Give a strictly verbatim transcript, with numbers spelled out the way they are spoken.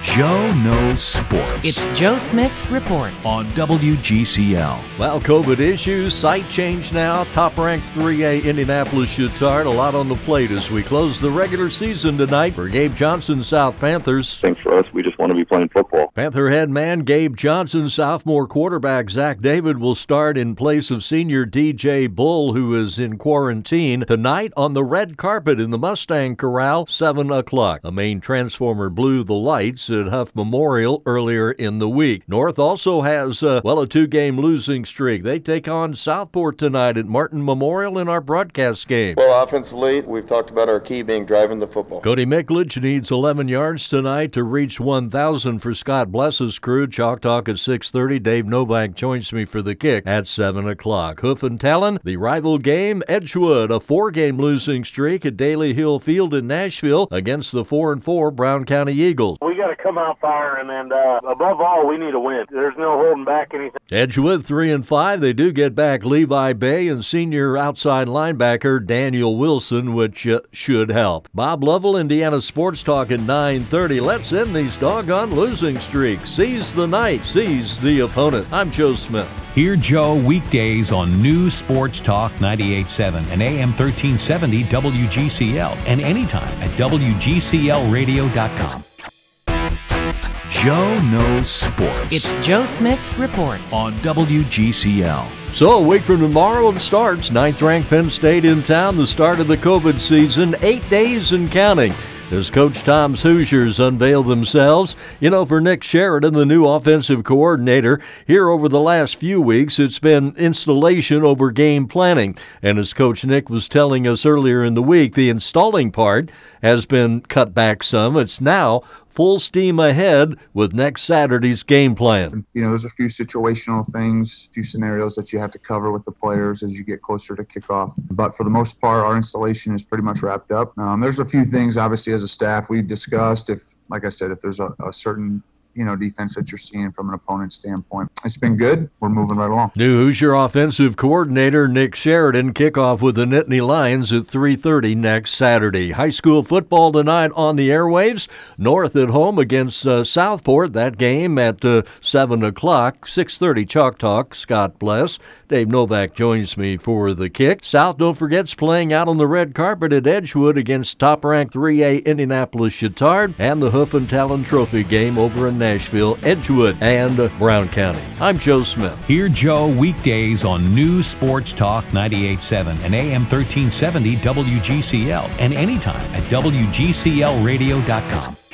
Joe Knows Sports. It's Joe Smith Reports on W G C L. Well, COVID issues, site change now, top-ranked three A Indianapolis Chatard. A lot on the plate as we close the regular season tonight for Gabe Johnson's South Panthers. Thanks for us. We just want to be playing football. Panther head man Gabe Johnson, sophomore quarterback Zach David will start in place of senior D J Bull, who is in quarantine, tonight on the red carpet in the Mustang Corral, seven o'clock. A main transformer blew the lights at Huff Memorial earlier in the week. North also has, uh, well, a two-game losing streak. They take on Southport tonight at Martin Memorial in our broadcast game. Well, offensively, we've talked about our key being driving the football. Cody Miklich needs eleven yards tonight to reach one thousand for Scott Bless's crew. Chalk Talk at six thirty. Dave Novak joins me for the kick at seven o'clock. Hoof and Talon, the rival game, Edgewood, a four-game losing streak at Daly Hill Field in Nashville against the four and four Brown County Eagles. We got to come out firing, and uh, above all, we need a win. There's no holding back anything. Edgewood three and five. They do get back Levi Bay and senior outside linebacker Daniel Wilson, which uh, should help. Bob Lovell, Indiana Sports Talk at nine thirty. Let's end these doggone losing streaks. Seize the night, seize the opponent. I'm Joe Smith. Hear Joe weekdays on News Sports Talk ninety-eight point seven and A M thirteen seventy W G C L, and anytime at W G C L radio dot com. Joe Knows Sports. It's Joe Smith Reports on W G C L. So a week from tomorrow it starts. Ninth-ranked Penn State in town, the start of the COVID season, eight days and counting, as Coach Tom's Hoosiers unveil themselves. You know, for Nick Sheridan, the new offensive coordinator, here over the last few weeks, it's been installation over game planning. And as Coach Nick was telling us earlier in the week, the installing part has been cut back some. It's now full steam ahead with next Saturday's game plan. You know, there's a few situational things, a few scenarios that you have to cover with the players as you get closer to kickoff. But for the most part, our installation is pretty much wrapped up. Um, there's a few things, obviously, as a staff we've discussed. If, like I said, if there's a, a certain you know, defense that you're seeing from an opponent standpoint. It's been good. We're moving right along. New Hoosier offensive coordinator Nick Sheridan kickoff with the Nittany Lions at three thirty next Saturday. High school football tonight on the airwaves. North at home against uh, Southport. That game at uh, seven o'clock. six thirty Chalk Talk. Scott Bless. Dave Novak joins me for the kick. South, don't forget, is playing out on the red carpet at Edgewood against top-ranked three A Indianapolis Chatard, and the Hoof and Talon Trophy game over in Nashville, Edgewood, and Brown County. I'm Joe Smith. Hear Joe weekdays on News Sports Talk ninety-eight point seven and A M thirteen seventy W G C L, and anytime at W G C L radio dot com.